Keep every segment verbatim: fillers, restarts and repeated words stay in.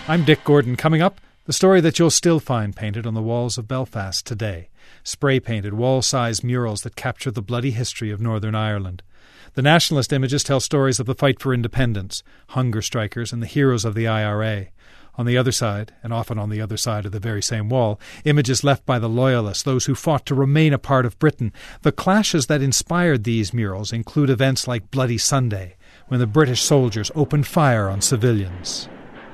I'm Dick Gordon. Coming up, the story that you'll still find painted on the walls of Belfast today. Spray-painted, wall-sized murals that capture the bloody history of Northern Ireland. The nationalist images tell stories of the fight for independence, hunger strikers and the heroes of the I R A. On the other side, and often on the other side of the very same wall, images left by the Loyalists, those who fought to remain a part of Britain. The clashes that inspired these murals include events like Bloody Sunday, when the British soldiers opened fire on civilians.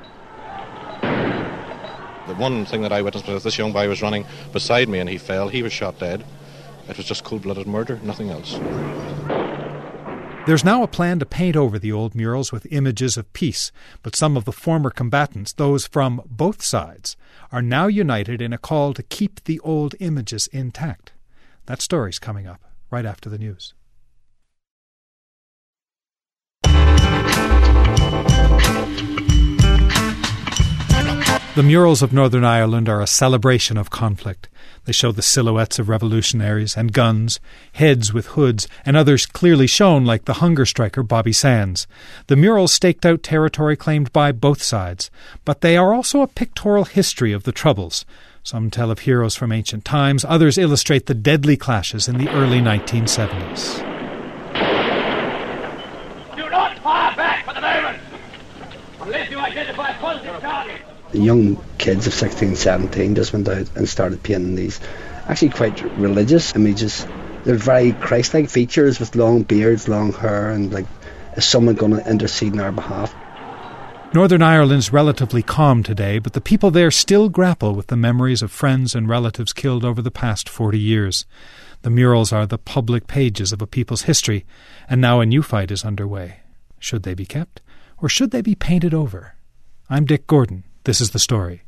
The one thing that I witnessed was this young boy was running beside me and he fell. He was shot dead. It was just cold-blooded murder, nothing else. There's now a plan to paint over the old murals with images of peace, but some of the former combatants, those from both sides, are now united in a call to keep the old images intact. That story's coming up right after the news. The murals of Northern Ireland are a celebration of conflict. They show the silhouettes of revolutionaries and guns, heads with hoods, and others clearly shown like the hunger striker Bobby Sands. The murals staked out territory claimed by both sides, but they are also a pictorial history of the Troubles. Some tell of heroes from ancient times, others illustrate the deadly clashes in the early nineteen seventies. Do not fire back for the moment, unless you identify a positive target. The young kids of sixteen, seventeen just went out and started painting these actually quite religious images. They're very Christ-like features with long beards, long hair, and like, is someone going to intercede on our behalf? Northern Ireland's relatively calm today, but the people there still grapple with the memories of friends and relatives killed over the past forty years. The murals are the public pages of a people's history, and now a new fight is underway. Should they be kept, or should they be painted over? I'm Dick Gordon. This is The Story.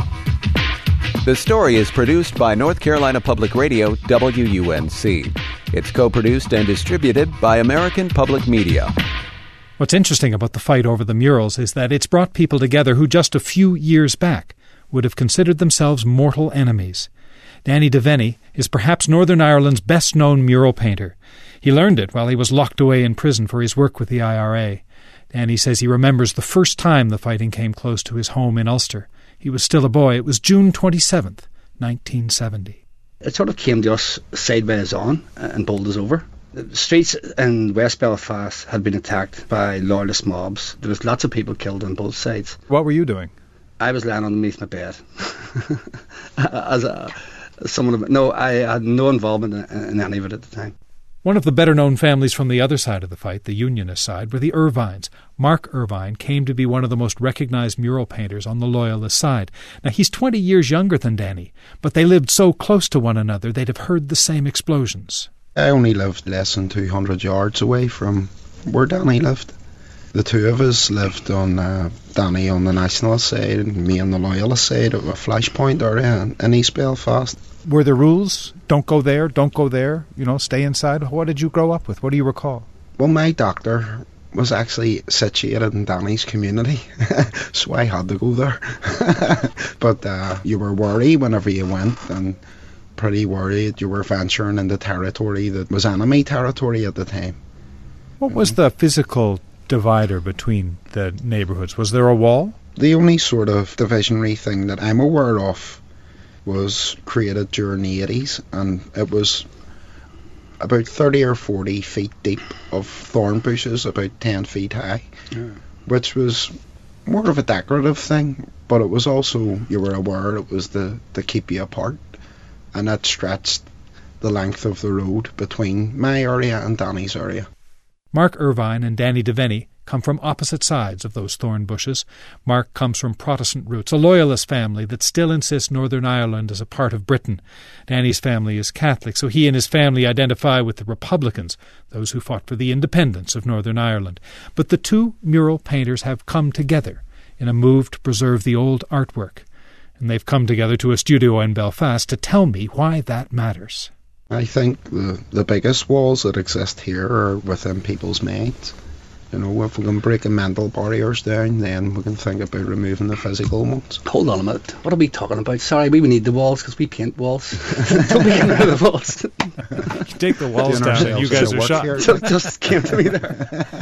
The Story is produced by North Carolina Public Radio, W U N C. It's co-produced and distributed by American Public Media. What's interesting about the fight over the murals is that it's brought people together who just a few years back would have considered themselves mortal enemies. Danny Devaney is perhaps Northern Ireland's best-known mural painter. He learned it while he was locked away in prison for his work with the I R A. Danny says he remembers the first time the fighting came close to his home in Ulster. He was still a boy. It was June twenty-seventh, nineteen seventy. It sort of came to us sideways on and bowled us over. The streets in West Belfast had been attacked by loyalist mobs. There was lots of people killed on both sides. What were you doing? I was lying underneath my bed. As a, someone, no, I had no involvement in, in any of it at the time. One of the better-known families from the other side of the fight, the Unionist side, were the Irvines. Mark Irvine came to be one of the most recognised mural painters on the Loyalist side. Now, he's twenty years younger than Danny, but they lived so close to one another they'd have heard the same explosions. I only lived less than two hundred yards away from where Danny lived. The two of us lived on uh, Danny on the Nationalist side and me on the Loyalist side of a flashpoint area in, in East Belfast. Were there rules? Don't go there, don't go there, you know, stay inside? What did you grow up with? What do you recall? Well, my doctor was actually situated in Danny's community, so I had to go there. But uh, you were worried whenever you went, and pretty worried you were venturing into territory that was enemy territory at the time. What was the physical divider between the neighbourhoods? Was there a wall? The only sort of divisionary thing that I'm aware of was created during the eighties, and it was about thirty or forty feet deep of thorn bushes about ten feet high, yeah. Which was more of a decorative thing, but it was also, you were aware it was the, to keep you apart, and it stretched the length of the road between my area and Danny's area. Mark Irvine and Danny Devaney come from opposite sides of those thorn bushes. Mark comes from Protestant roots, a loyalist family that still insists Northern Ireland is a part of Britain. Danny's family is Catholic, so he and his family identify with the Republicans, those who fought for the independence of Northern Ireland. But the two mural painters have come together in a move to preserve the old artwork, and they've come together to a studio in Belfast to tell me why that matters. I think the, the biggest walls that exist here are within people's minds. You know, if we can break the mental barriers down, then we can think about removing the physical ones. Hold on a minute. What are we talking about? Sorry, we need the walls because we paint walls. Don't we get rid of the walls? You take the walls down and you guys are shot. So it just came to me there.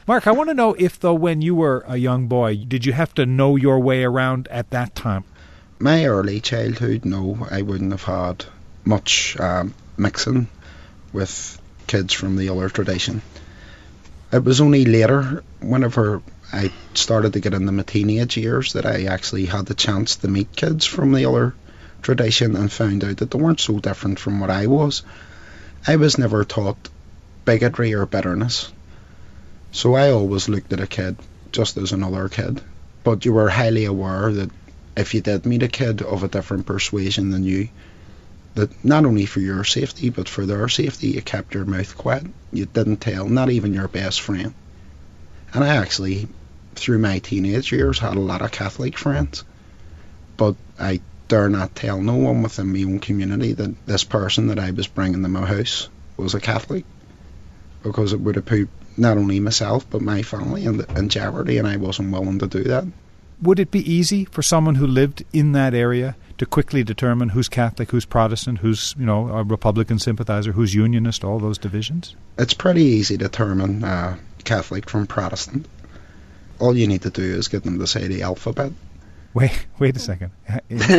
Mark, I want to know if, though, when you were a young boy, did you have to know your way around at that time? My early childhood, no, I wouldn't have had much um, mixing with kids from the other tradition. It was only later, whenever I started to get into my teenage years, that I actually had the chance to meet kids from the other tradition and found out that they weren't so different from what I was. I was never taught bigotry or bitterness. So I always looked at a kid just as another kid. But you were highly aware that if you did meet a kid of a different persuasion than you, that not only for your safety but for their safety, you kept your mouth quiet. You didn't tell, not even your best friend. And I actually, through my teenage years, had a lot of Catholic friends. But I dare not tell no one within my own community that this person that I was bringing to my house was a Catholic, because it would have put not only myself but my family in, in jeopardy, and I wasn't willing to do that. Would it be easy for someone who lived in that area to quickly determine who's Catholic, who's Protestant, who's, you know, a Republican sympathizer, who's Unionist, all those divisions? It's pretty easy to determine uh, Catholic from Protestant. All you need to do is get them to say the alphabet. Wait, wait a second. In, in,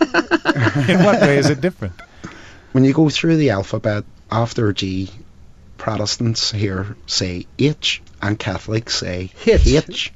in what way is it different? When you go through the alphabet, after G, Protestants here say H and Catholics say H. H.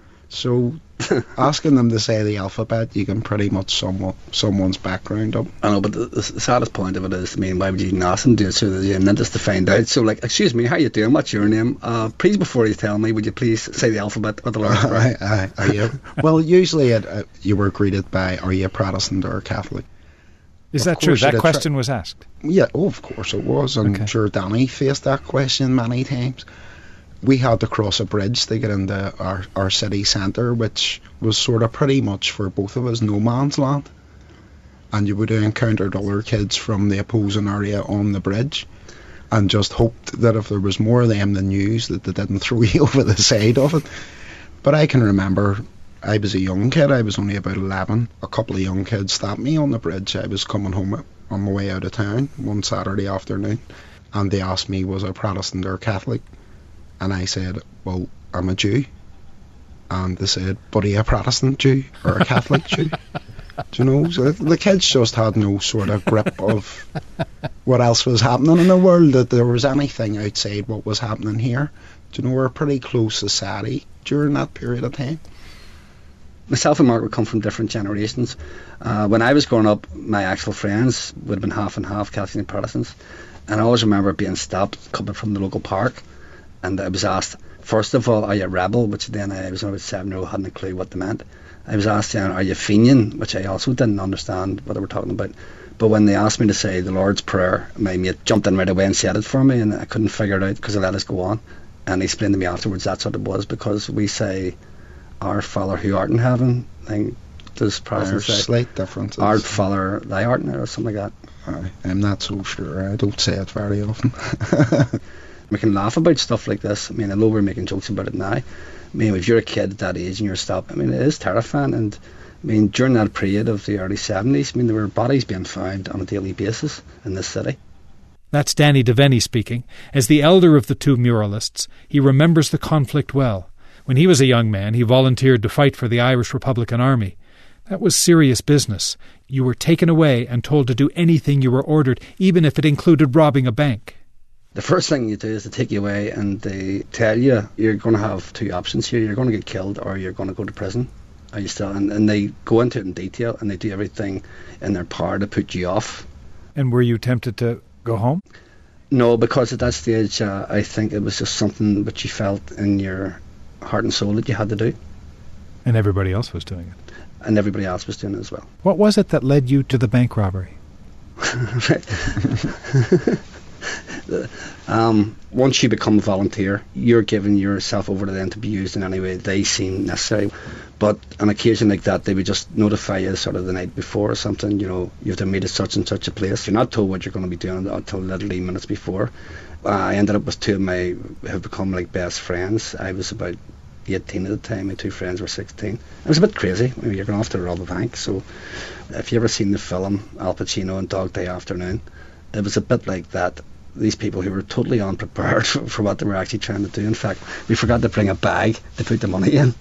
So asking them to say the alphabet, you can pretty much sum up someone's background up. I know, but the, the saddest point of it is, I mean, why would you even ask them to do it so that you're just to find out? So, like, excuse me, how you doing? What's your name? Uh, please, before you tell me, would you please say the alphabet or the Lord's Prayer? Aye, aye, aye. Well, usually it, uh, you were greeted by, are you a Protestant or a Catholic? Is that true? That question was asked? Yeah, oh, of course it was. I'm okay. sure Danny faced that question many times. We had to cross a bridge to get into our, our city centre, which was sort of pretty much for both of us no man's land. And you would have encountered other kids from the opposing area on the bridge, and just hoped that if there was more of them than yous, that they didn't throw you over the side of it. But I can remember, I was a young kid, I was only about eleven. A couple of young kids stopped me on the bridge. I was coming home on my way out of town one Saturday afternoon, and they asked me, was I Protestant or Catholic? And I said, well, I'm a Jew. And they said, but are you a Protestant Jew or a Catholic Jew? Do you know, so the kids just had no sort of grip of what else was happening in the world, that there was anything outside what was happening here. Do you know, we're a pretty close society during that period of time. Myself and Mark would come from different generations. Uh, when I was growing up, my actual friends would have been half and half, Catholics and Protestants. And I always remember being stopped coming from the local park, and I was asked, first of all, are you a rebel? Which then I was about seven year old, hadn't a clue what they meant. I was asked then, are you Fenian? Which I also didn't understand what they were talking about. But when they asked me to say the Lord's Prayer, my mate jumped in right away and said it for me, and I couldn't figure it out because I let us go on. And he explained to me afterwards that's what it was, because we say, Our Father who art in heaven. I think there's Protestants say slight differences. Our Father thy art in, or something like that. I, I'm not so sure. I don't say it very often. We can laugh about stuff like this. I mean, I know we're making jokes about it now. I mean, if you're a kid at that age and you're stopped, I mean, it is terrifying. And I mean, during that period of the early seventies, I mean, there were bodies being found on a daily basis in this city. That's Danny Devaney speaking. As the elder of the two muralists, he remembers the conflict well. When he was a young man, he volunteered to fight for the Irish Republican Army. That was serious business. You were taken away and told to do anything you were ordered, even if it included robbing a bank. The first thing you do is to take you away, and they tell you you're going to have two options here. You're going to get killed or you're going to go to prison. Are you still? And, and they go into it in detail, and they do everything in their power to put you off. And were you tempted to go home? No, because at that stage, uh, I think it was just something that you felt in your heart and soul that you had to do. And everybody else was doing it. And everybody else was doing it as well. What was it that led you to the bank robbery? um, once you become a volunteer, you're giving yourself over to them to be used in any way they seem necessary. But on occasion like that, they would just notify you sort of the night before or something, you know, you have to meet at such and such a place. You're not told what you're going to be doing until literally minutes before. Uh, I ended up with two of my, who have become like best friends. I was about eighteen at the time, my two friends were sixteen. It was a bit crazy. I mean, you're going off to rob a bank. So if you ever seen the film Al Pacino and Dog Day Afternoon, it was a bit like that. these people who were totally unprepared for, for what they were actually trying to do. In fact, we forgot to bring a bag to put the money in.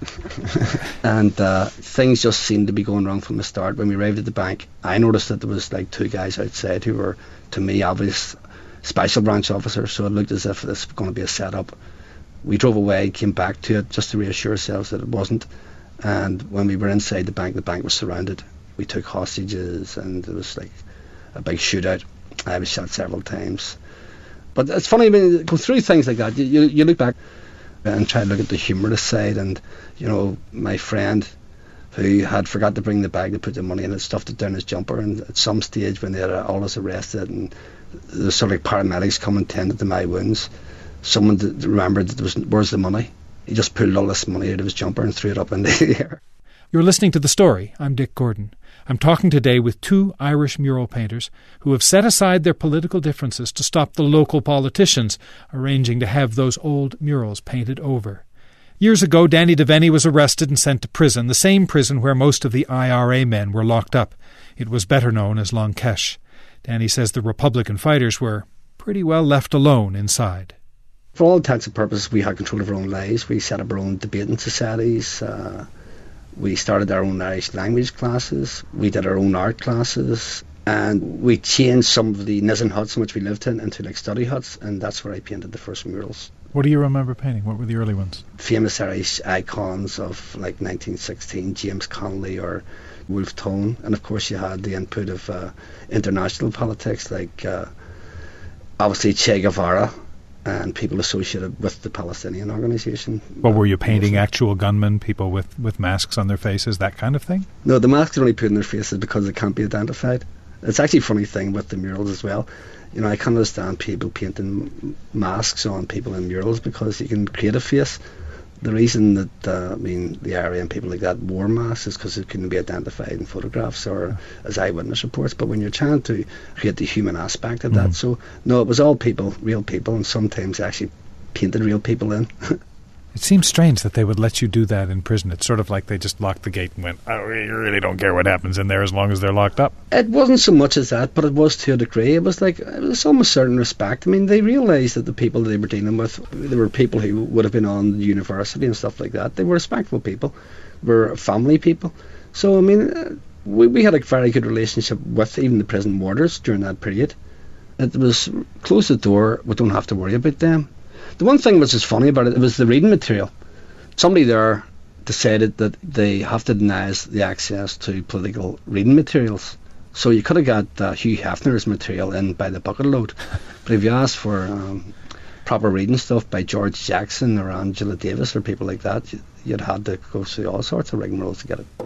And uh, things just seemed to be going wrong from the start. When we arrived at the bank, I noticed that there was like two guys outside who were, to me, obvious special branch officers, so it looked as if this was going to be a setup. We drove away, came back to it just to reassure ourselves that it wasn't. And when we were inside the bank, the bank was surrounded. We took hostages, and there was like a big shootout. I was shot several times. But it's funny, I mean, go through things like that, you, you, you look back and try to look at the humorous side. And, you know, my friend who had forgot to bring the bag to put the money in, had stuffed it down his jumper, and at some stage when they had all us arrested and the sort of like paramedics come and tended to my wounds, someone remembered that there was, where's the money? He just pulled all this money out of his jumper and threw it up in the air. You're listening to The Story. I'm Dick Gordon. I'm talking today with two Irish mural painters who have set aside their political differences to stop the local politicians arranging to have those old murals painted over. Years ago, Danny Devaney was arrested and sent to prison, the same prison where most of the I R A men were locked up. It was better known as Long Kesh. Danny says the Republican fighters were pretty well left alone inside. For all intents and purposes, we had control of our own lives. We set up our own debating societies. Uh, we started our own Irish language classes. We did our own art classes. And we changed some of the Nissen huts in which we lived in into like study huts, and that's where I painted the first murals. What do you remember painting? What were the early ones? Famous Irish icons of like nineteen sixteen, James Connolly or Wolfe Tone. And of course you had the input of uh, international politics, like uh, obviously Che Guevara and people associated with the Palestinian organisation. What were you painting? Actual gunmen, people with, with masks on their faces, that kind of thing? No, the masks are only put in their faces because they can't be identified. It's actually a funny thing with the murals as well. You know, I can't understand people painting masks on people in murals because you can create a face. The reason that, uh, I mean, the area and people like that wore masks is because it couldn't be identified in photographs or as eyewitness reports. But when you're trying to create the human aspect of that, mm. so no, it was all people, real people, and sometimes actually painted real people in. It seems strange that they would let you do that in prison. It's sort of like they just locked the gate and went, oh, we really don't care what happens in there as long as they're locked up. It wasn't so much as that, but it was to a degree. It was like, it was almost certain respect. I mean, they realised that the people they were dealing with, they were people who would have been on university and stuff like that. They were respectful people, were family people. So, I mean, we, we had a very good relationship with even the prison warders during that period. It was, close the door, we don't have to worry about them. The one thing which is funny about it, it was the reading material. Somebody there decided that they have to deny us the access to political reading materials. So you could have got uh, Hugh Hefner's material in by the bucket load. But if you asked for um, proper reading stuff by George Jackson or Angela Davis or people like that, you'd had to go through all sorts of rigmaroles to get it.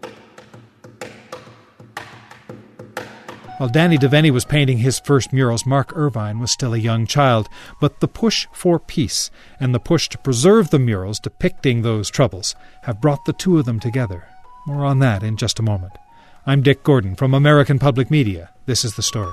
While Danny Devaney was painting his first murals, Mark Irvine was still a young child. But the push for peace and the push to preserve the murals depicting those troubles have brought the two of them together. More on that in just a moment. I'm Dick Gordon from American Public Media. This is The Story.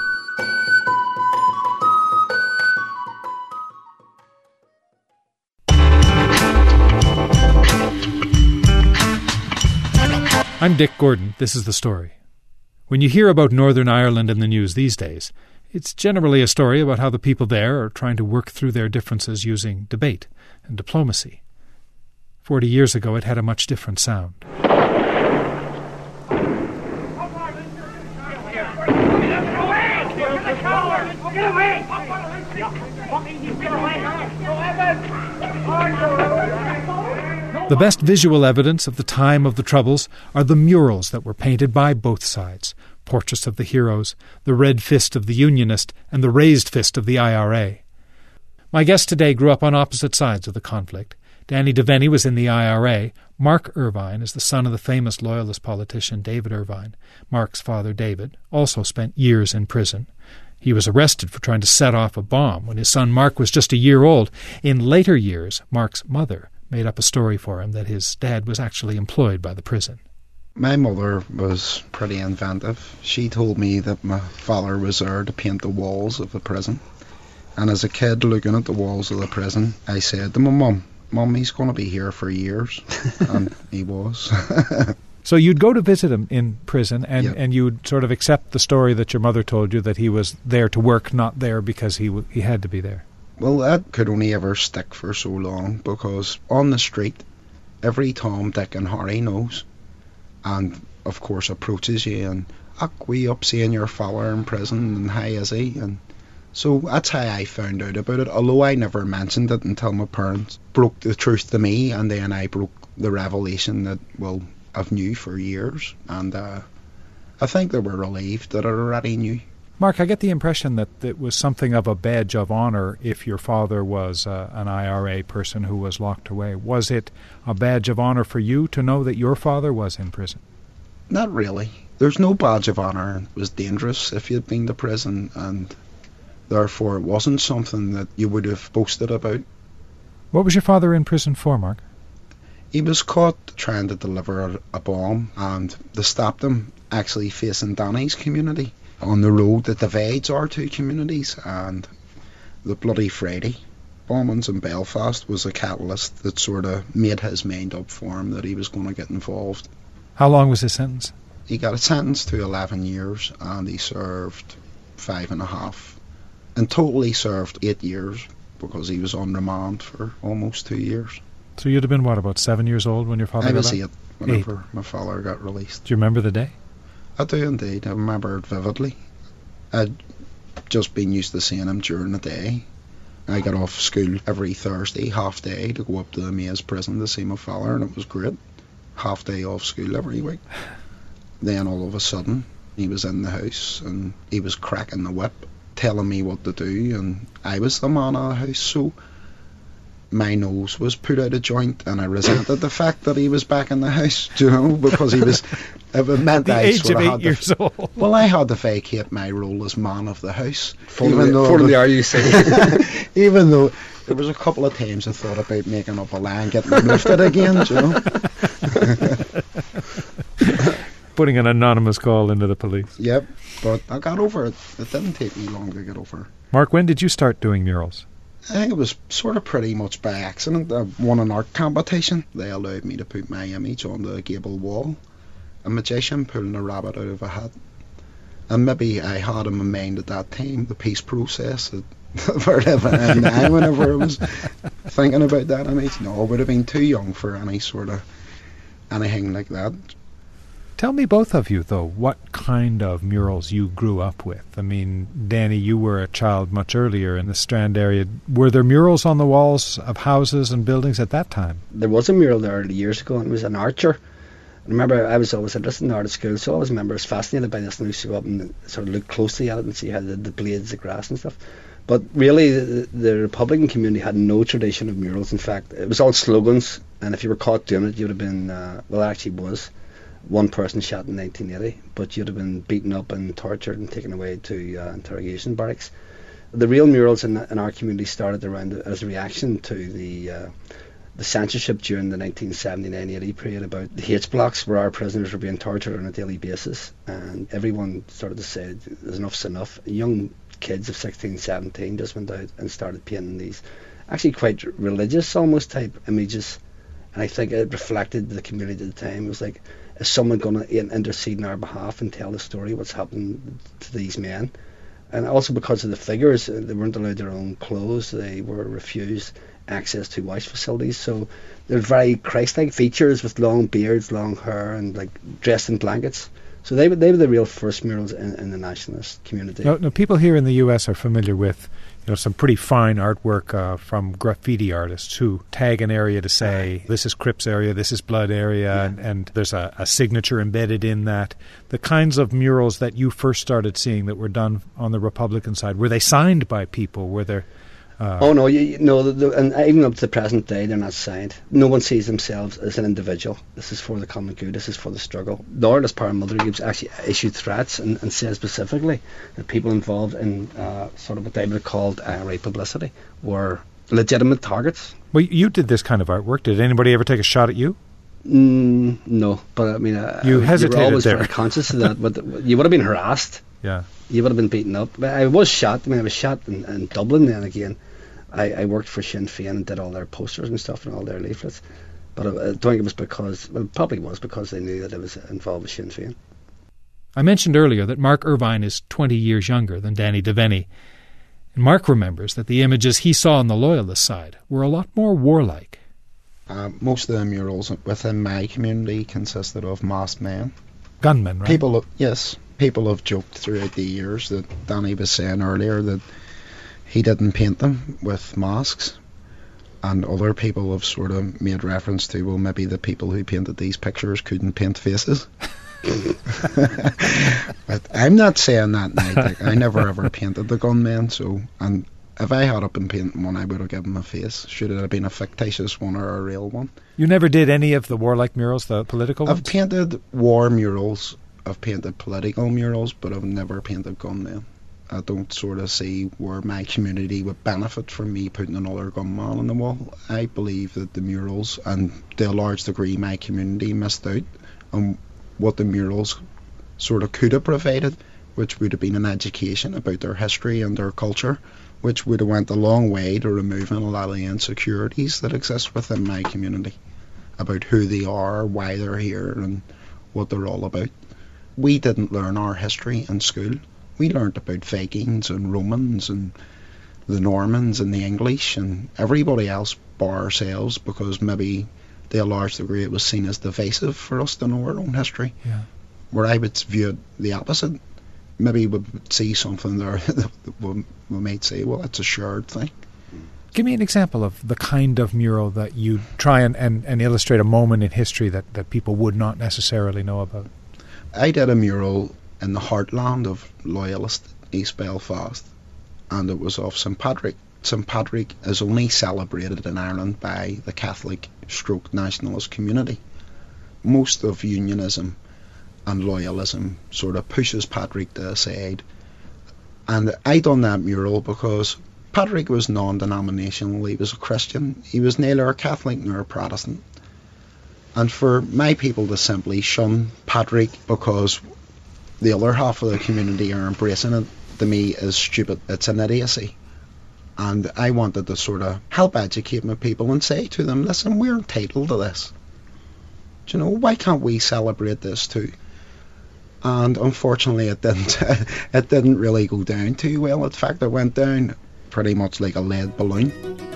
I'm Dick Gordon. This is The Story. When you hear about Northern Ireland in the news these days, it's generally a story about how the people there are trying to work through their differences using debate and diplomacy. Forty years ago, it had a much different sound. The best visual evidence of the time of the Troubles are the murals that were painted by both sides, portraits of the heroes, the red fist of the Unionist, and the raised fist of the I R A. My guest today grew up on opposite sides of the conflict. Danny Devaney was in the I R A. Mark Irvine is the son of the famous Loyalist politician David Irvine. Mark's father, David, also spent years in prison. He was arrested for trying to set off a bomb when his son Mark was just a year old. In later years, Mark's mother made up a story for him that his dad was actually employed by the prison. My mother was pretty inventive. She told me that my father was there to paint the walls of the prison. And as a kid looking at the walls of the prison, I said to my mum, Mum, he's going to be here for years. And he was. So you'd go to visit him in prison, and, Yeah. and you'd sort of accept the story that your mother told you, that he was there to work, not there because he w- he had to be there. Well, that could only ever stick for so long, because on the street, every Tom, Dick and Harry knows, and of course approaches you and, "Ach, we up seeing your father in prison, and how is he?" And so that's how I found out about it, although I never mentioned it until my parents broke the truth to me, and then I broke the revelation that, well, I've knew for years, and uh, I think they were relieved that I already knew. Mark, I get the impression that it was something of a badge of honour if your father was uh, an I R A person who was locked away. Was it a badge of honour for you to know that your father was in prison? Not really. There's no badge of honour. It was dangerous if you'd been to prison, and therefore it wasn't something that you would have boasted about. What was your father in prison for, Mark? He was caught trying to deliver a, a bomb, and they stopped him actually facing Danny's community on the road that divides our two communities, and the Bloody Friday bombings in Belfast was a catalyst that sort of made his mind up for him that he was going to get involved. How long was his sentence? He got a sentence to eleven years, and he served five and a half. In total he served eight years, because he was on remand for almost two years. So you'd have been, what, about seven years old when your father I got was out? eight whenever my father got released. Do you remember the day? I do indeed. I remember it vividly. I'd just been used to seeing him during the day. I got off school every Thursday, half day, to go up to the Maze prison to see my father, and it was great. Half day off school every week. Then all of a sudden, he was in the house, and he was cracking the whip, telling me what to do, and I was the man of the house, so my nose was put out of joint, and I resented the fact that he was back in the house, you know, because he was, if it meant The I age sort of of eight had years to, old. well, I had to vacate my role as man of the house, For even the, though for I the was- R U C. even though there was a couple of times I thought about making up a lie and getting lifted again, you know. Putting an anonymous call into the police. Yep, but I got over it. It didn't take me long to get over it. Mark, when did you start doing murals? I think it was sort of pretty much by accident. I won an art competition. They allowed me to put my image on the gable wall. A magician pulling a rabbit out of a hat. And maybe I had in my mind at that time the peace process that we're living in now, whenever I was thinking about that image. No, I would have been too young for any sort of anything like that. Tell me, both of you, though, what kind of murals you grew up with. I mean, Danny, you were a child much earlier in the Strand area. Were there murals on the walls of houses and buildings at that time? There was a mural there years ago, and it was an archer. I remember I was always interested in art at school, so I always remember I was fascinated by this, and I used to go up and sort of look closely at it and see how the, the blades of grass and stuff. But really, the, the Republican community had no tradition of murals. In fact, it was all slogans, and if you were caught doing it, you would have been, uh, well, it actually was one person shot in nineteen eighty, but you'd have been beaten up and tortured and taken away to uh, interrogation barracks. The real murals in, in our community started around as a reaction to the uh, the censorship during the nineteen seventy-nine eighty period about the H blocks, where our prisoners were being tortured on a daily basis, and everyone started to say, enough's enough. Young kids of sixteen, seventeen just went out and started painting these actually quite religious almost type images, and I think it reflected the community at the time. It was like, is someone going to intercede on our behalf and tell the story what's happened to these men? And also because of the figures, they weren't allowed their own clothes, they were refused access to wash facilities, so they're very Christ-like features with long beards, long hair, and like dressed in blankets. So they were, they were the real first murals in, in the nationalist community. Now, now, people here in the U S are familiar with, you know, some pretty fine artwork uh, from graffiti artists who tag an area to say, this is Crips area, this is Blood area, Yeah. and, and there's a, a signature embedded in that. The kinds of murals that you first started seeing that were done on the Republican side, were they signed by people? Were there... Uh, Oh no, you, you, no, the, the, and even up to the present day, they're not signed. No one sees themselves as an individual. This is for the common good. This is for the struggle. The Artist Paramilitary Groups actually issued threats and, and said specifically that people involved in uh, sort of what they would have called I R A publicity were legitimate targets. well, you did this kind of artwork. Did anybody ever take a shot at you? Mm, no, but I mean, uh, You uh, hesitated were always there. very conscious of that. But you would have been harassed. Yeah. You would have been beaten up. But I was shot. I mean, I was shot in, in Dublin then again. I, I worked for Sinn Féin and did all their posters and stuff and all their leaflets. But I, I don't think it was because, well, it probably was because they knew that it was involved with Sinn Féin. I mentioned earlier that Mark Irvine is twenty years younger than Danny Devaney. And Mark remembers that the images he saw on the Loyalist side were a lot more warlike. Uh, most of the murals within my community consisted of masked men. Gunmen, right? People, yes. People have joked throughout the years that Danny was saying earlier that he didn't paint them with masks. And other people have sort of made reference to, well, maybe the people who painted these pictures couldn't paint faces. But I'm not saying that now. Like, I never ever painted the gunmen, so and if I had been painting one, I would have given him a face. Should it have been a fictitious one or a real one? You never did any of the warlike murals, the political I've ones? painted war murals, I've painted political murals, but I've never painted gunmen. I don't sort of see where my community would benefit from me putting another gunman on the wall. I believe that the murals, and to a large degree my community, missed out on what the murals sort of could have provided, which would have been an education about their history and their culture, which would have went a long way to removing a lot of the insecurities that exist within my community about who they are, why they're here, and what they're all about. We didn't learn our history in school. We learned about Vikings and Romans and the Normans and the English and everybody else bar ourselves, because maybe to a large degree it was seen as divisive for us to know our own history. Yeah. Where I would view it the opposite. Maybe we would see something there that we, we might say, well, it's a shared thing. Give me an example of the kind of mural that you try and, and, and illustrate a moment in history that, that people would not necessarily know about. I did a mural in the heartland of Loyalist East Belfast, and it was of Saint Patrick. Saint Patrick is only celebrated in Ireland by the Catholic stroke nationalist community. Most of unionism and loyalism sort of pushes Patrick to the side. And I done that mural because Patrick was non-denominational. He was a Christian. He was neither a Catholic nor a Protestant. And for my people to simply shun Patrick because the other half of the community are embracing it, to me is stupid. It's an idiocy. And I wanted to sort of help educate my people and say to them, listen, we're entitled to this. Do you know, why can't we celebrate this too? And unfortunately it didn't it didn't really go down too well. In fact, it went down pretty much like a lead balloon.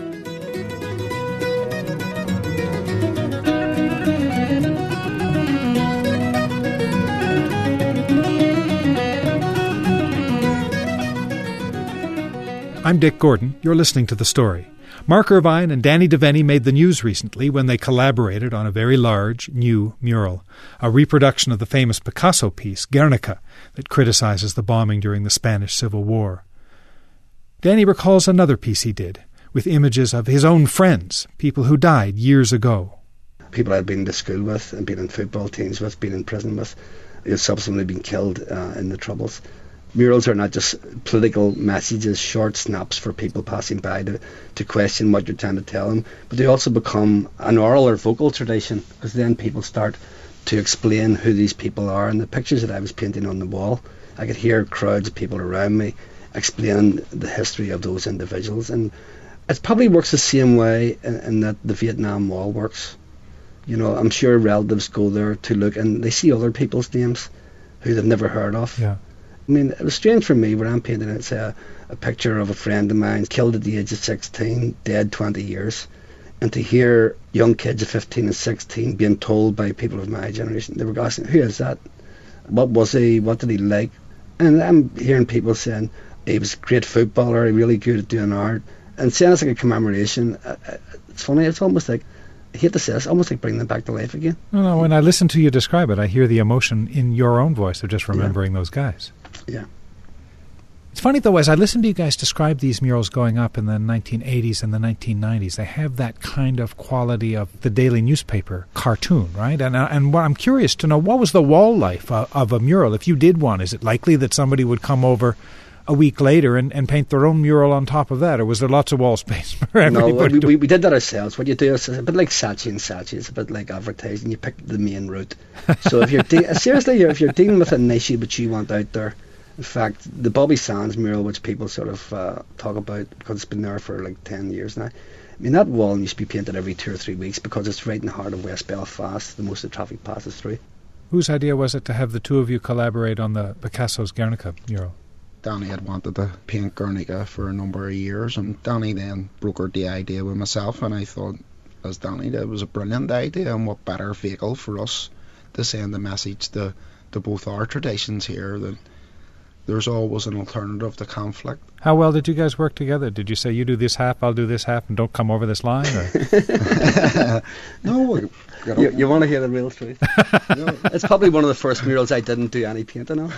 I'm Dick Gordon. You're listening to The Story. Mark Irvine and Danny Devaney made the news recently when they collaborated on a very large, new mural, a reproduction of the famous Picasso piece, Guernica, that criticizes the bombing during the Spanish Civil War. Danny recalls another piece he did, with images of his own friends, people who died years ago. People I'd been to school with and been in football teams with, been in prison with, who had subsequently been killed uh, in the Troubles. Murals are not just political messages, short snaps for people passing by to, to question what you're trying to tell them, but they also become an oral or vocal tradition, because then people start to explain who these people are. And the pictures that I was painting on the wall, I could hear crowds of people around me explaining the history of those individuals. And it probably works the same way in, in that the Vietnam Wall works. You know, I'm sure relatives go there to look and they see other people's names who they've never heard of. Yeah. I mean, it was strange for me when I'm painting it, say, a, a picture of a friend of mine killed at the age of sixteen, dead twenty years, and to hear young kids of fifteen and sixteen being told by people of my generation, they were asking, who is that? What was he? What did he like? And I'm hearing people saying, he was a great footballer, he really good at doing art, and saying it's like a commemoration. It's funny, it's almost like, I hate to say this, almost like bringing them back to life again. No, no, when I listen to you describe it, I hear the emotion in your own voice of just remembering yeah. those guys. Yeah. It's funny, though, as I listen to you guys describe these murals going up in the nineteen eighties and the nineteen nineties, they have that kind of quality of the daily newspaper cartoon, right? And uh, and what I'm curious to know, what was the wall life of, of a mural? If you did one, is it likely that somebody would come over a week later and, and paint their own mural on top of that, or was there lots of wall space for everybody? No, we, we did that ourselves. What you do is a bit like Saatchi and Saatchi. It's a bit like advertising. You pick the main route. So if you're de- seriously, if you're dealing with an issue which you want out there, in fact, the Bobby Sands mural, which people sort of uh, talk about because it's been there for like ten years now, I mean, that wall used to be painted every two or three weeks because it's right in the heart of West Belfast, the most of the traffic passes through. Whose idea was it to have the two of you collaborate on the Picasso's Guernica mural? Danny had wanted to paint Guernica for a number of years, and Danny then brokered the idea with myself, and I thought, as Danny did, it was a brilliant idea, and what better vehicle for us to send a message to, to both our traditions here that there's always an alternative to conflict. How well did you guys work together? Did you say, you do this half, I'll do this half, and don't come over this line? Or? No. You, you want to hear the real truth? No. It's probably one of the first murals I didn't do any painting on.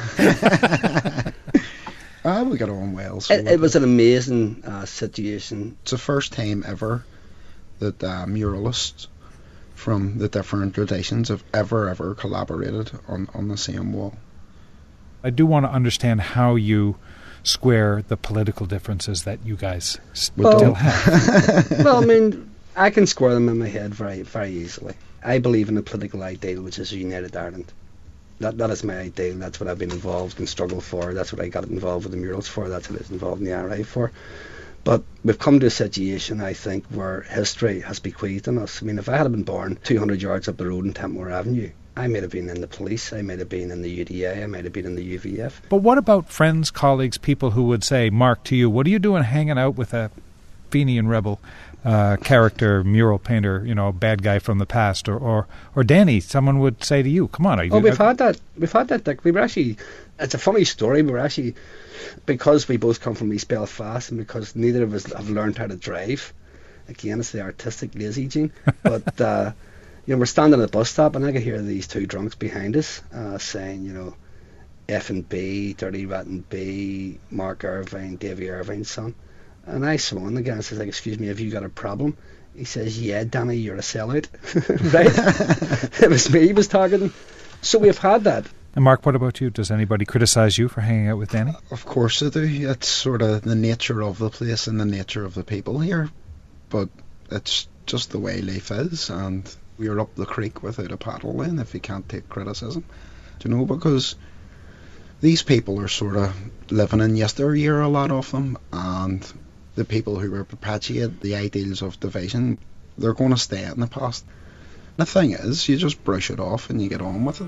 Ah, we got on well. So it, it was an amazing uh, situation. It's the first time ever that uh, muralists from the different traditions have ever, ever collaborated on, on the same wall. I do want to understand how you square the political differences that you guys still well, have. Well, I mean, I can square them in my head very, very easily. I believe in a political ideal, which is a united Ireland. That that is my ideal. That's what I've been involved and struggled for. That's what I got involved with the murals for. That's what I was involved in the R I for. But we've come to a situation, I think, where history has bequeathed on us. I mean, if I had been born two hundred yards up the road in Templemore Avenue, I might have been in the police, I might have been in the U D A, I might have been in the U V F. But what about friends, colleagues, people who would say, Mark, to you, what are you doing hanging out with a Fenian rebel uh, character, mural painter, you know, bad guy from the past? Or, or, or Danny, someone would say to you, come on. Are you, oh, we've had that. We've had that, Dick. We were actually, it's a funny story, we were actually, because we both come from East Belfast and because neither of us have learned how to drive, again, it's the artistic lazy gene, but... Uh, You know, we're standing at a bus stop and I could hear these two drunks behind us uh, saying, you know, F and B, Dirty Rotten B, Mark Irvine, Davy Irvine's son. And I saw him again and says, like, excuse me, have you got a problem? He says, yeah, Danny, you're a sellout. Right? It was me he was targeting. So we've had that. And Mark, what about you? Does anybody criticise you for hanging out with Danny? Of course they do. It's sort of the nature of the place and the nature of the people here. But it's just the way life is, and we're up the creek without a paddle then if you can't take criticism. Do you know, because these people are sort of living in yesteryear, a lot of them, and the people who were perpetuate the ideals of division, they're going to stay in the past. The thing is, you just brush it off and you get on with it.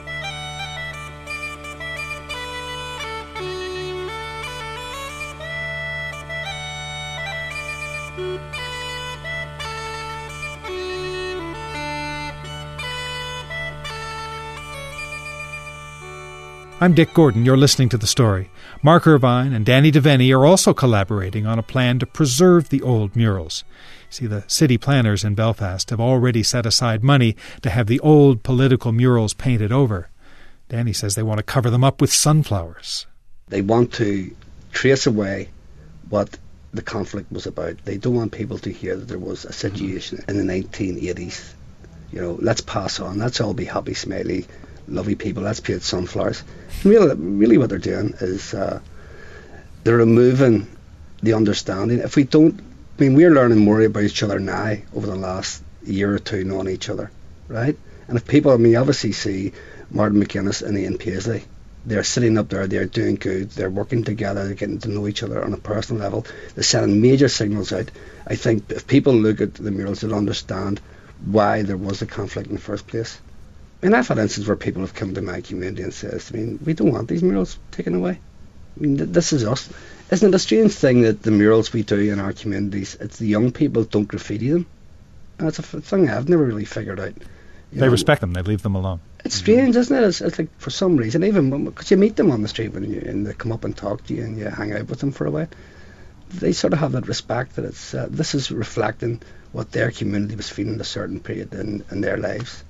I'm Dick Gordon. You're listening to The Story. Mark Irvine and Danny Devaney are also collaborating on a plan to preserve the old murals. See, the city planners in Belfast have already set aside money to have the old political murals painted over. Danny says they want to cover them up with sunflowers. They want to trace away what the conflict was about. They don't want people to hear that there was a situation in the nineteen eighties. You know, let's pass on. Let's all be happy, smiley, lovely people. Let's paint sunflowers. Really, really what they're doing is uh, they're removing the understanding. If we don't, I mean, we're learning more about each other now over the last year or two knowing each other, right? And if people, I mean, obviously see Martin McGuinness and Ian Paisley, they're sitting up there, they're doing good, they're working together, they're getting to know each other on a personal level, they're sending major signals out. I think if people look at the murals, they'll understand why there was a conflict in the first place. I mean, I've had instances where people have come to my community and says, I mean, we don't want these murals taken away. I mean, th- this is us. Isn't it a strange thing that the murals we do in our communities, it's the young people don't graffiti them? And that's a f- thing I've never really figured out. You They know, respect them. They leave them alone. It's strange, isn't it? It's, it's like, for some reason, even because you meet them on the street when you, and they come up and talk to you and you hang out with them for a while, they sort of have that respect that it's uh, this is reflecting what their community was feeling at a certain period in, in their lives.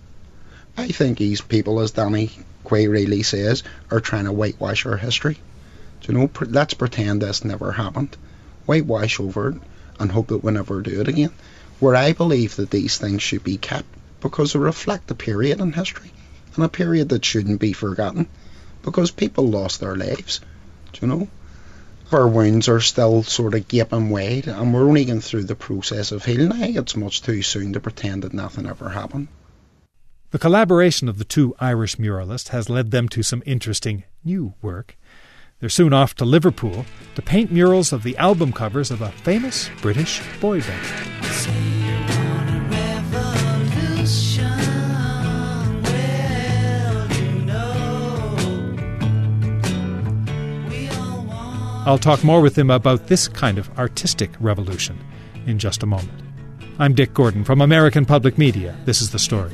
I think these people, as Danny quite really says, are trying to whitewash our history. Do you know, pre- let's pretend this never happened. Whitewash over it and hope that we never do it again. Where I believe that these things should be kept because they reflect a period in history and a period that shouldn't be forgotten because people lost their lives. Do you know? Our wounds are still sort of gaping wide and we're only going through the process of healing. I think it's much too soon to pretend that nothing ever happened. The collaboration of the two Irish muralists has led them to some interesting new work. They're soon off to Liverpool to paint murals of the album covers of a famous British boy band. I'll talk more with him about this kind of artistic revolution in just a moment. I'm Dick Gordon from American Public Media. This is The Story.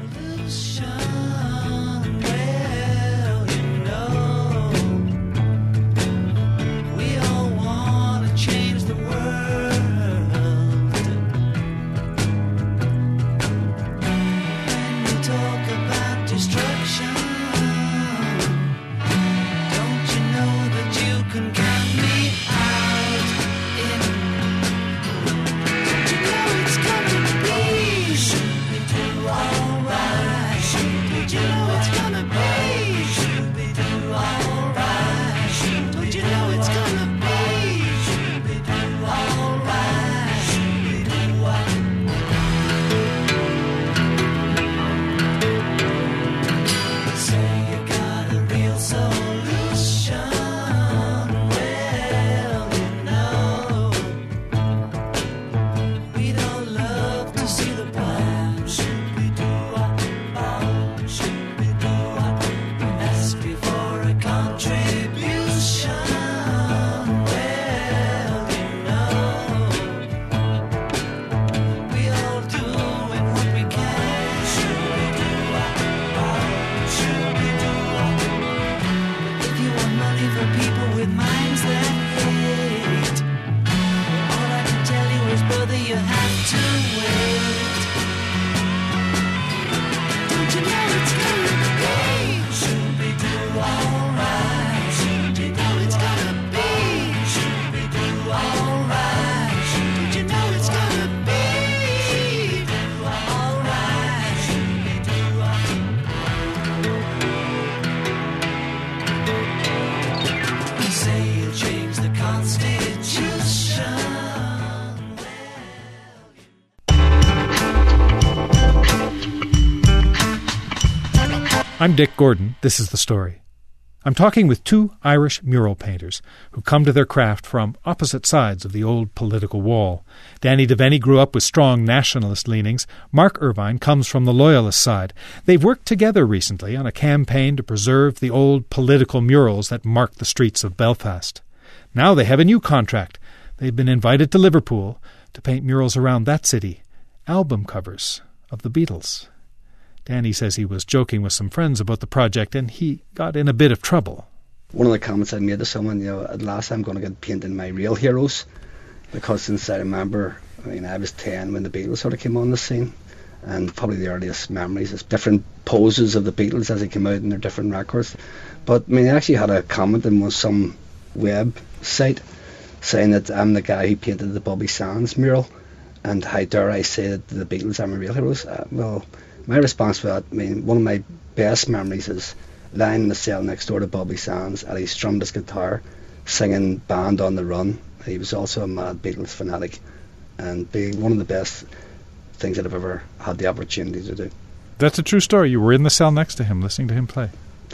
I'm Dick Gordon. This is The Story. I'm talking with two Irish mural painters who come to their craft from opposite sides of the old political wall. Danny Devaney grew up with strong nationalist leanings. Mark Irvine comes from the loyalist side. They've worked together recently on a campaign to preserve the old political murals that mark the streets of Belfast. Now they have a new contract. They've been invited to Liverpool to paint murals around that city, album covers of the Beatles. Danny says he was joking with some friends about the project and he got in a bit of trouble. One of the comments I made to someone, you know, at last I'm going to get painting my real heroes, because since I remember, I mean, I was ten when the Beatles sort of came on the scene, and probably the earliest memories is different poses of the Beatles as they came out in their different records. But I mean, I actually had a comment on some web site saying that I'm the guy who painted the Bobby Sands mural, and how dare I say that the Beatles are my real heroes. Uh, well, my response to that, I mean, one of my best memories is lying in the cell next door to Bobby Sands, and he strummed his guitar, singing Band on the Run. He was also a mad Beatles fanatic, and being one of the best things that I've ever had the opportunity to do. That's a true story. You were in the cell next to him, listening to him play.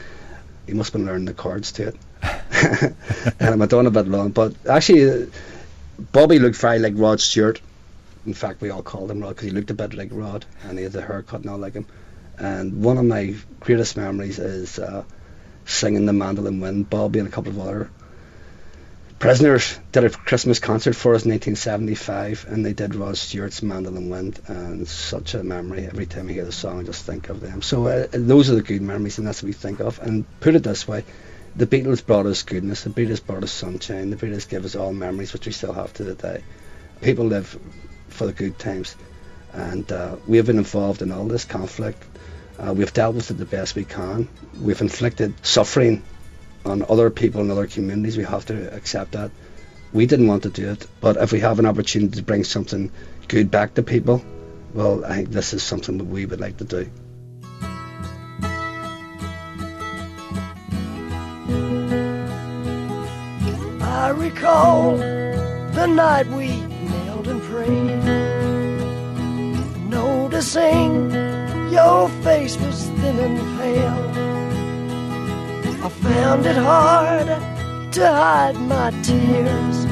He must have been learning the chords to it. And I'm doing a bit long, but actually, uh, Bobby looked very like Rod Stewart. In fact, we all called him Rod because he looked a bit like Rod, and he had the haircut and all like him. And one of my greatest memories is uh, singing the Mandolin Wind. Bobby and a couple of other prisoners did a Christmas concert for us in nineteen seventy-five, and they did Rod Stewart's Mandolin Wind, and such a memory. Every time I hear the song, I just think of them. So uh, those are the good memories, and that's what we think of. And put it this way, the Beatles brought us goodness, the Beatles brought us sunshine, the Beatles gave us all memories which we still have to today. People live for the good times, and uh, we have been involved in all this conflict. Uh, we've dealt with it the best we can. We've inflicted suffering on other people in other communities. We have to accept that. We didn't want to do it, but if we have an opportunity to bring something good back to people, well, I think this is something that we would like to do. I recall the night we knelt and prayed, noticing your face was thin and pale. I found it hard to hide my tears.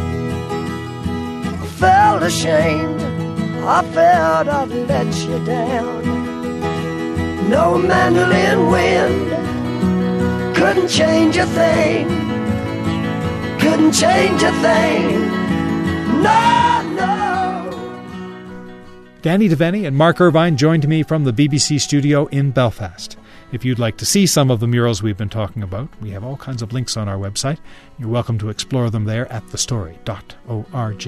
I felt ashamed, I felt I'd let you down. No mandolin wind couldn't change a thing, couldn't change a thing, no, no. Danny Devaney and Mark Irvine joined me from the B B C studio in Belfast. If you'd like to see some of the murals we've been talking about, we have all kinds of links on our website. You're welcome to explore them there at the story dot org.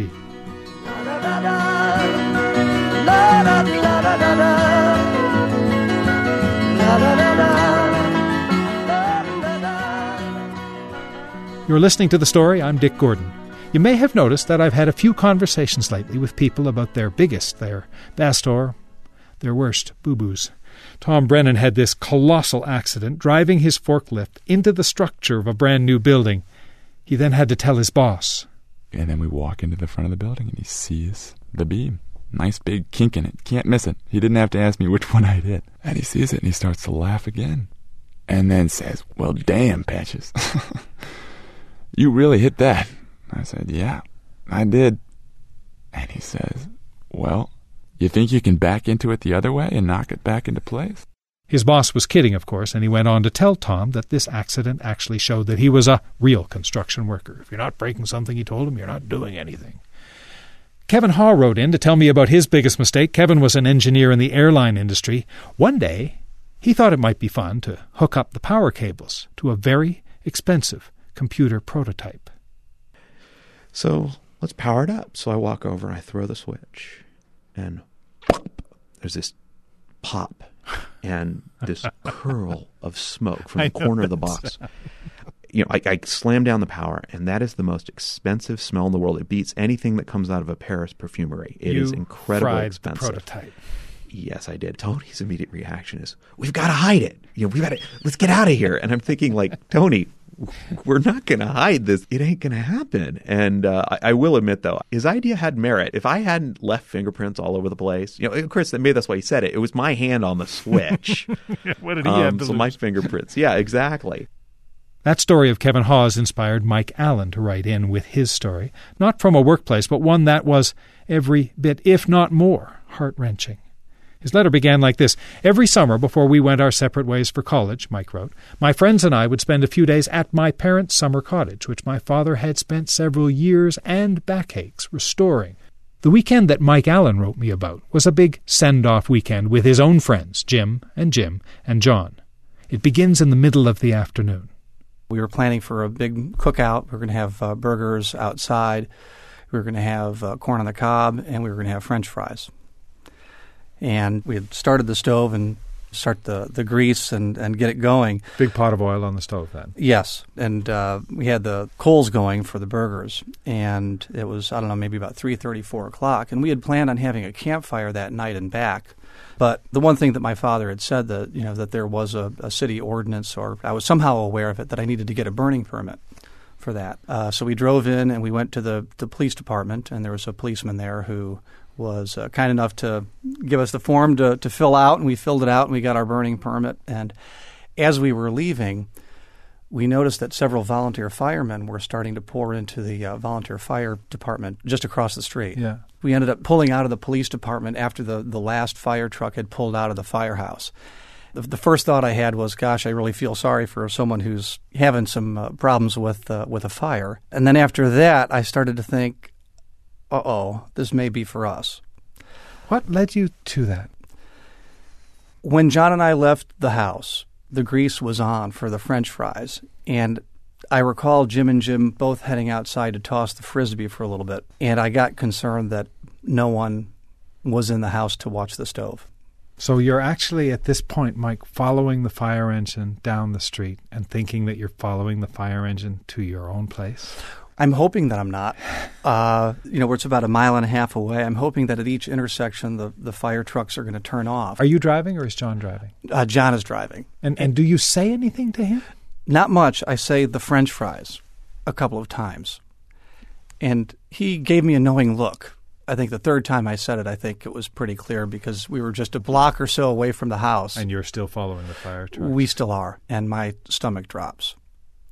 You're listening to The Story. I'm Dick Gordon. You may have noticed that I've had a few conversations lately with people about their biggest, their best, or their worst boo-boos. Tom Brennan had this colossal accident driving his forklift into the structure of a brand new building. He then had to tell his boss. And then we walk into the front of the building and he sees the beam. Nice big kink in it. Can't miss it. He didn't have to ask me which one I'd hit. And he sees it and he starts to laugh again. And then says, "Well, damn, Patches. You really hit that." I said, "Yeah, I did." And he says, "Well, you think you can back into it the other way and knock it back into place?" His boss was kidding, of course, and he went on to tell Tom that this accident actually showed that he was a real construction worker. If you're not breaking something, he told him, you're not doing anything. Kevin Haw wrote in to tell me about his biggest mistake. Kevin was an engineer in the airline industry. One day, he thought it might be fun to hook up the power cables to a very expensive computer prototype. So let's power it up. So I walk over and I throw the switch, and there's this pop and this curl of smoke from the corner of the box. You know, I, I slam down the power, and that is the most expensive smell in the world. It beats anything that comes out of a Paris perfumery. It you is incredibly fried expensive. The prototype. Yes, I did. Tony's immediate reaction is, "We've got to hide it. You know, we've got to. Let's get out of here." And I'm thinking, like, Tony, we're not going to hide this. It ain't going to happen. And uh, I, I will admit, though, his idea had merit. If I hadn't left fingerprints all over the place, you know, Chris, maybe that's why he said it. It was my hand on the switch. What did he um, have to so lose? my fingerprints. Yeah, exactly. That story of Kevin Hawes inspired Mike Allen to write in with his story, not from a workplace, but one that was every bit, if not more, heart-wrenching. His letter began like this. "Every summer before we went our separate ways for college," Mike wrote, "my friends and I would spend a few days at my parents' summer cottage, which my father had spent several years and backaches restoring. The weekend that Mike Allen wrote me about was a big send-off weekend with his own friends, Jim and Jim and John. It begins in the middle of the afternoon. We were planning for a big cookout. We were going to have uh, burgers outside. We were going to have uh, corn on the cob, and we were going to have French fries. And we had started the stove and start the, the grease and, and get it going. Big pot of oil on the stove then. Yes. And uh, we had the coals going for the burgers. And it was, I don't know, maybe about three thirty, four o'clock. And we had planned on having a campfire that night and back. But the one thing that my father had said, that, you know, that there was a, a city ordinance, or I was somehow aware of it, that I needed to get a burning permit for that. Uh, so we drove in and we went to the, the police department, and there was a policeman there who was uh, kind enough to give us the form to, to fill out, and we filled it out and we got our burning permit. And as we were leaving, we noticed that several volunteer firemen were starting to pour into the uh, volunteer fire department just across the street. Yeah. We ended up pulling out of the police department after the, the last fire truck had pulled out of the firehouse. The, the first thought I had was, gosh, I really feel sorry for someone who's having some uh, problems with uh, with a fire. And then after that, I started to think, uh-oh, this may be for us. What led you to that? When John and I left the house, the grease was on for the French fries, and I recall Jim and Jim both heading outside to toss the Frisbee for a little bit, and I got concerned that no one was in the house to watch the stove. So you're actually, at this point, Mike, following the fire engine down the street and thinking that you're following the fire engine to your own place? I'm hoping that I'm not. Uh, you know, where it's about a mile and a half away, I'm hoping that at each intersection the, the fire trucks are going to turn off. Are you driving or is John driving? Uh, John is driving. And and do you say anything to him? Not much. I say the French fries a couple of times. And he gave me a knowing look. I think the third time I said it, I think it was pretty clear, because we were just a block or so away from the house. And you're still following the fire truck? We still are. And my stomach drops.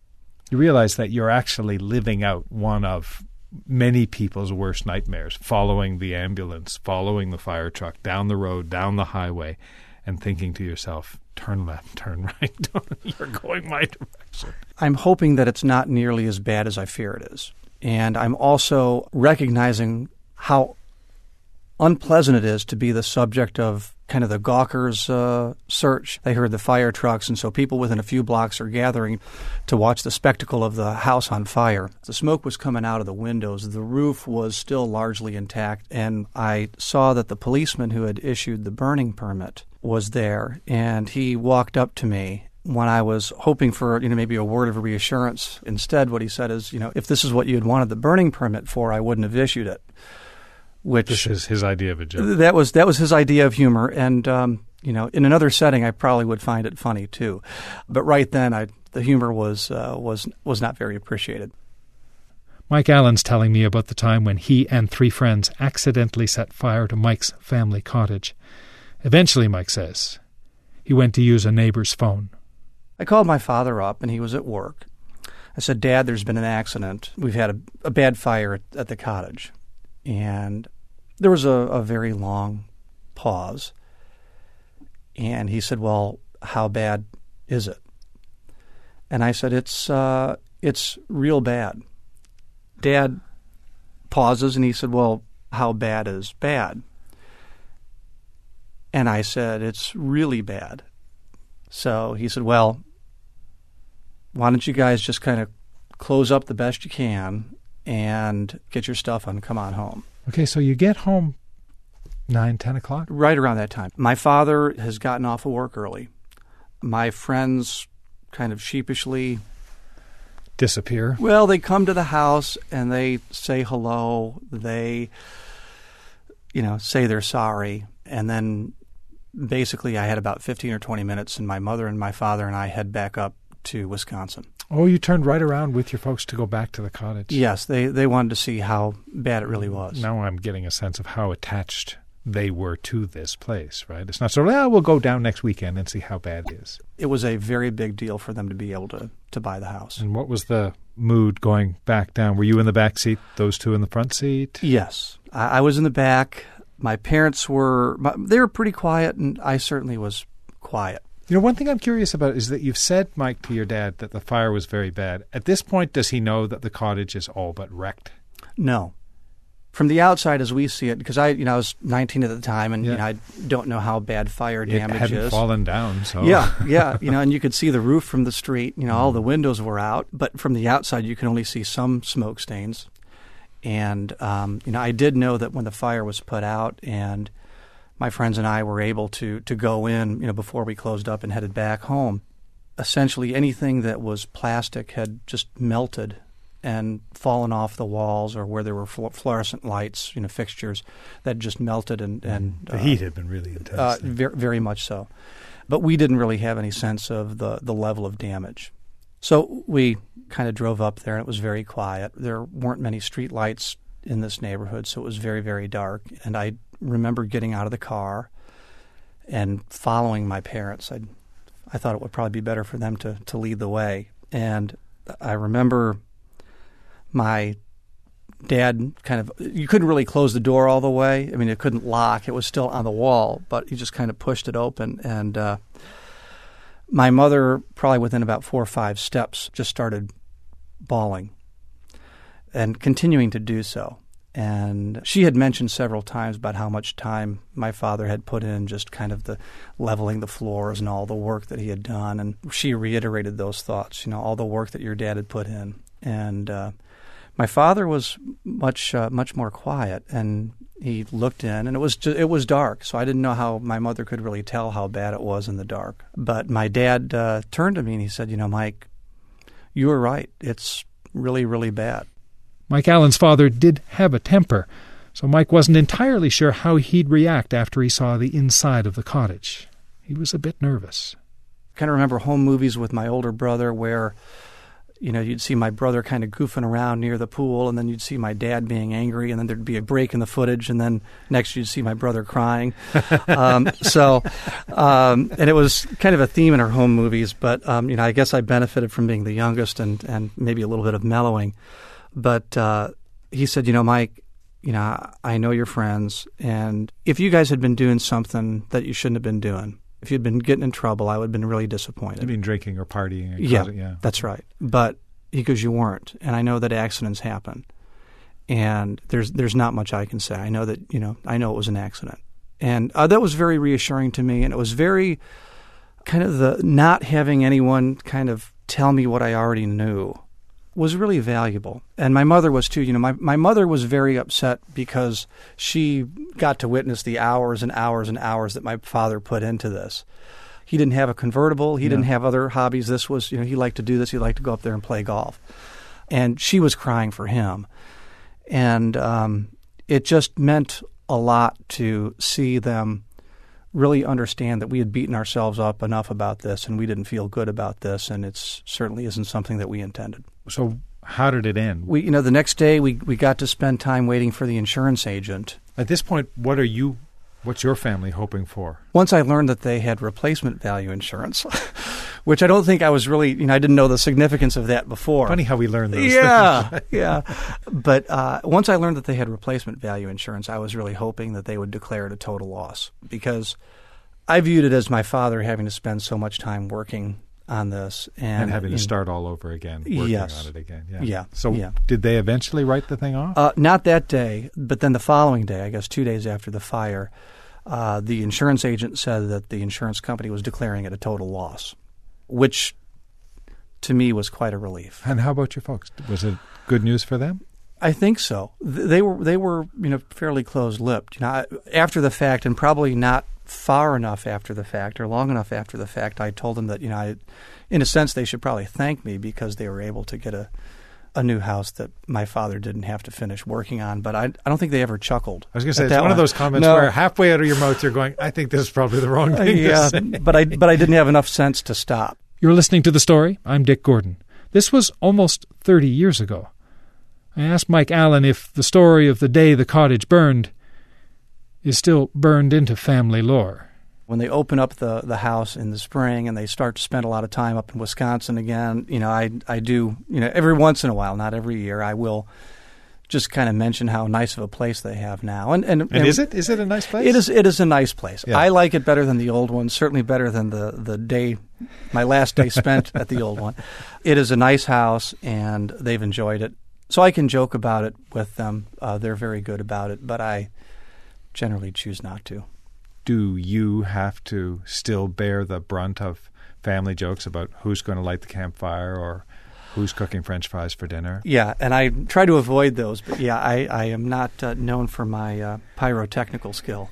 You realize that you're actually living out one of many people's worst nightmares, following the ambulance, following the fire truck, down the road, down the highway, and thinking to yourself, turn left, turn right, you're going my direction. I'm hoping that it's not nearly as bad as I fear it is. And I'm also recognizing how unpleasant it is to be the subject of kind of the gawkers' uh, search. They heard the fire trucks, and so people within a few blocks are gathering to watch the spectacle of the house on fire. The smoke was coming out of the windows. The roof was still largely intact, and I saw that the policeman who had issued the burning permit was there, and he walked up to me when I was hoping for, you know, maybe a word of reassurance. Instead, what he said is, you know, if this is what you had wanted the burning permit for, I wouldn't have issued it. Which this is his idea of a joke. That was that was his idea of humor, and um, you know, in another setting, I probably would find it funny too. But right then, I, the humor was uh, was was not very appreciated. Mike Allen's telling me about the time when he and three friends accidentally set fire to Mike's family cottage. Eventually, Mike says, he went to use a neighbor's phone. I called my father up, and he was at work. I said, Dad, there's been an accident. We've had a, a bad fire at, at the cottage. And there was a, a very long pause. And he said, well, how bad is it? And I said, it's uh, it's real bad. Dad pauses, and he said, well, how bad is bad? And I said, it's really bad. So he said, well, why don't you guys just kind of close up the best you can and get your stuff and come on home. Okay, so you get home nine, ten o'clock? Right around that time. My father has gotten off of work early. My friends kind of sheepishly disappear. Well, they come to the house and they say hello. They, you know, say they're sorry. And then basically I had about fifteen or twenty minutes, and my mother and my father and I head back up to Wisconsin. Oh, you turned right around with your folks to go back to the cottage. Yes, they, they wanted to see how bad it really was. Now I'm getting a sense of how attached they were to this place, right? It's not sort of, well, we'll go down next weekend and see how bad it is. It was a very big deal for them to be able to, to buy the house. And what was the mood going back down? Were you in the back seat, those two in the front seat? Yes. I, I was in the back. My parents were, they were pretty quiet, and I certainly was quiet. You know, one thing I'm curious about is that you've said, Mike, to your dad that the fire was very bad. At this point, does he know that the cottage is all but wrecked? No. From the outside, as we see it, because I, you know, I was nineteen at the time, and yeah. you know, I don't know how bad fire damage it hadn't is. fallen down, so yeah, yeah, you know, and you could see the roof from the street. You know, all the windows were out, but from the outside, you can only see some smoke stains. And um, you know, I did know that when the fire was put out, and my friends and I were able to to go in, you know, before we closed up and headed back home. Essentially, anything that was plastic had just melted and fallen off the walls, or where there were fluorescent lights, you know, fixtures that just melted, and, and the uh, heat had been really intense. Uh, very, very much so. But we didn't really have any sense of the, the level of damage. So we kind of drove up there, and it was very quiet. There weren't many street lights in this neighborhood, so it was very, very dark. And I remember getting out of the car and following my parents. I I thought it would probably be better for them to, to lead the way. And I remember my dad kind of, you couldn't really close the door all the way. I mean, it couldn't lock. It was still on the wall, but he just kind of pushed it open. And uh, my mother, probably within about four or five steps, just started bawling and continuing to do so. And she had mentioned several times about how much time my father had put in, just kind of the leveling the floors and all the work that he had done. And she reiterated those thoughts, you know, all the work that your dad had put in. And uh, my father was much uh, much more quiet, and he looked in, and it was just, it was dark, so I didn't know how my mother could really tell how bad it was in the dark. But my dad uh, turned to me and he said, you know, Mike, you were right. It's really, really bad. Mike Allen's father did have a temper, so Mike wasn't entirely sure how he'd react after he saw the inside of the cottage. He was a bit nervous. I kind of remember home movies with my older brother where, you know, you'd see my brother kind of goofing around near the pool, and then you'd see my dad being angry, and then there'd be a break in the footage, and then next you'd see my brother crying. um, so, um, and it was kind of a theme in our home movies, but, um, you know, I guess I benefited from being the youngest and, and maybe a little bit of mellowing. But uh, he said, you know, Mike, you know, I know your friends, and if you guys had been doing something that you shouldn't have been doing, if you'd been getting in trouble, I would have been really disappointed. You mean drinking or partying? Yeah, it, yeah, that's right. But he goes, you weren't, and I know that accidents happen, and there's there's not much I can say. I know that, you know, I know it was an accident, and uh, that was very reassuring to me, and it was very kind of the not having anyone kind of tell me what I already knew was really valuable. And my mother was too. You know, my, my mother was very upset because she got to witness the hours and hours and hours that my father put into this. He didn't have a convertible. He yeah. didn't have other hobbies. This was, you know, he liked to do this. He liked to go up there and play golf. And she was crying for him. And um, it just meant a lot to see them really understand that we had beaten ourselves up enough about this and we didn't feel good about this, and it certainly isn't something that we intended. So how did it end? We, you know, the next day we, we got to spend time waiting for the insurance agent. At this point, what are you, what's your family hoping for? Once I learned that they had replacement value insurance, which I don't think I was really, you know, I didn't know the significance of that before. Funny how we learn those yeah, things. yeah. But uh, once I learned that they had replacement value insurance, I was really hoping that they would declare it a total loss, because I viewed it as my father having to spend so much time working on this. And, and having to and, start all over again, working yes. on it again. Yeah. yeah. So yeah. did they eventually write the thing off? Uh, not that day, but then the following day, I guess two days after the fire, uh, the insurance agent said that the insurance company was declaring it a total loss, which to me was quite a relief. And how about your folks? Was it good news for them? I think so. They were they were you know fairly close-lipped. You know, after the fact, and probably not far enough after the fact or long enough after the fact, I told them that, you know, I, in a sense, they should probably thank me because they were able to get a, a new house that my father didn't have to finish working on. But I, I don't think they ever chuckled. I was going to say, it's one, one of those comments no. where halfway out of your mouth you're going, I think this is probably the wrong thing uh, yeah, to say. but I, but I didn't have enough sense to stop. You're listening to The Story. I'm Dick Gordon. This was almost thirty years ago. I asked Mike Allen if the story of the day the cottage burned is still burned into family lore. When they open up the, the house in the spring and they start to spend a lot of time up in Wisconsin again, you know, I I do, you know, every once in a while, not every year, I will just kind of mention how nice of a place they have now. And and, and, and is it is it a nice place? It is it is a nice place. Yeah. I like it better than the old one, certainly better than the, the day, my last day spent at the old one. It is a nice house and they've enjoyed it. So I can joke about it with them. Uh, they're very good about it, but I generally choose not to. Do you have to still bear the brunt of family jokes about who's going to light the campfire or who's cooking French fries for dinner? Yeah, and I try to avoid those. But yeah, I, I am not uh, known for my uh, pyrotechnical skill.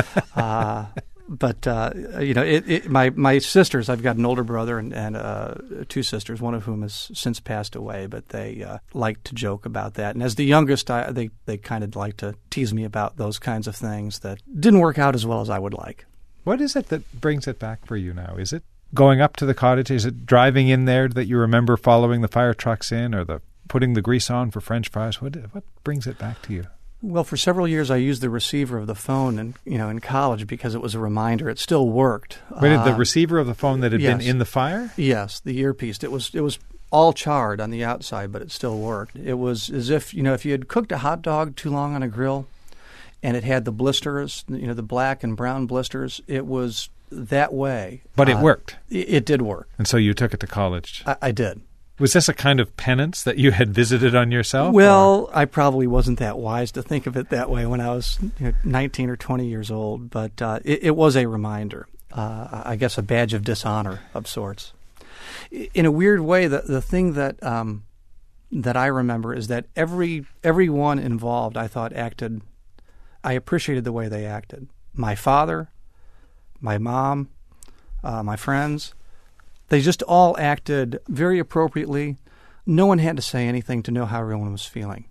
uh, but, uh, you know, it, it, my, my sisters, I've got an older brother and, and uh, two sisters, one of whom has since passed away, but they uh, like to joke about that. And as the youngest, I, they, they kind of like to tease me about those kinds of things that didn't work out as well as I would like. What is it that brings it back for you now? Is it going up to the cottage? Is it driving in there that you remember following the fire trucks in, or the putting the grease on for French fries? What what brings it back to you? Well, for several years I used the receiver of the phone, in, you know, in college because it was a reminder. It still worked. Wait, uh, the receiver of the phone that had yes. been in the fire? Yes, the earpiece. It was it was all charred on the outside, but it still worked. It was as if, you know, if you had cooked a hot dog too long on a grill, and it had the blisters, you know, the black and brown blisters. It was that way. But it uh, worked. It, it did work. And so you took it to college. I, I did. Was this a kind of penance that you had visited on yourself? Well, or? I probably wasn't that wise to think of it that way when I was, you know, nineteen or twenty years old, but uh, it, it was a reminder, uh, I guess a badge of dishonor of sorts. In a weird way, the, the thing that um, that I remember is that every everyone involved, I thought, acted, I appreciated the way they acted. My father, my mom, uh, my friends, they just all acted very appropriately. No one had to say anything to know how everyone was feeling.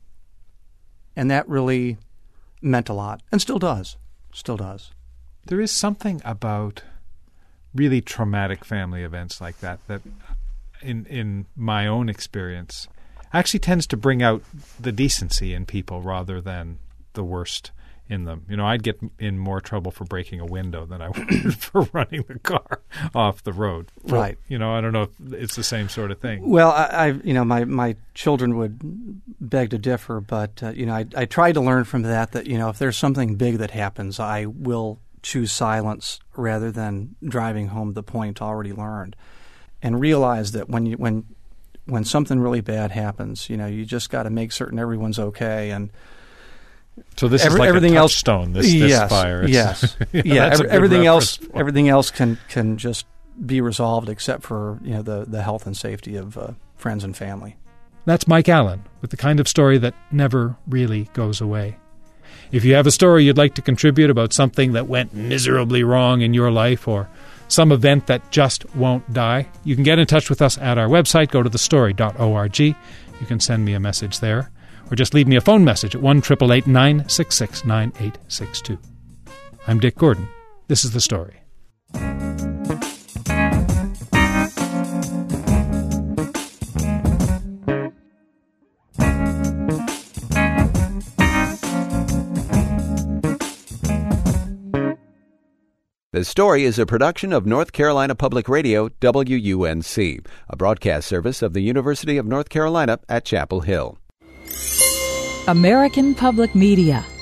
And that really meant a lot, and still does, still does. There is something about really traumatic family events like that that in in my own experience, actually tends to bring out the decency in people rather than the worst in them. You know, I'd get in more trouble for breaking a window than I would for running the car off the road. For, right. You know, I don't know if it's the same sort of thing. Well, I, I you know, my, my children would beg to differ, but, uh, you know, I, I try to learn from that that, you know, if there's something big that happens, I will choose silence rather than driving home the point already learned. And realize that when you when when something really bad happens, you know, you just got to make certain everyone's okay. And so this every, is like everything a else, touchstone. This, this yes, fire, it's, yes, yeah. yeah. Every, everything else, point. everything else can can just be resolved, except for you know the the health and safety of uh, friends and family. That's Mike Allen with the kind of story that never really goes away. If you have a story you'd like to contribute about something that went miserably wrong in your life or some event that just won't die, you can get in touch with us at our website. Go to the story dot org. You can send me a message there, or just leave me a phone message at one eight eight eight, nine six six, nine eight six two. I'm Dick Gordon. This is The Story. The Story is a production of North Carolina Public Radio, W U N C, a broadcast service of the University of North Carolina at Chapel Hill. American Public Media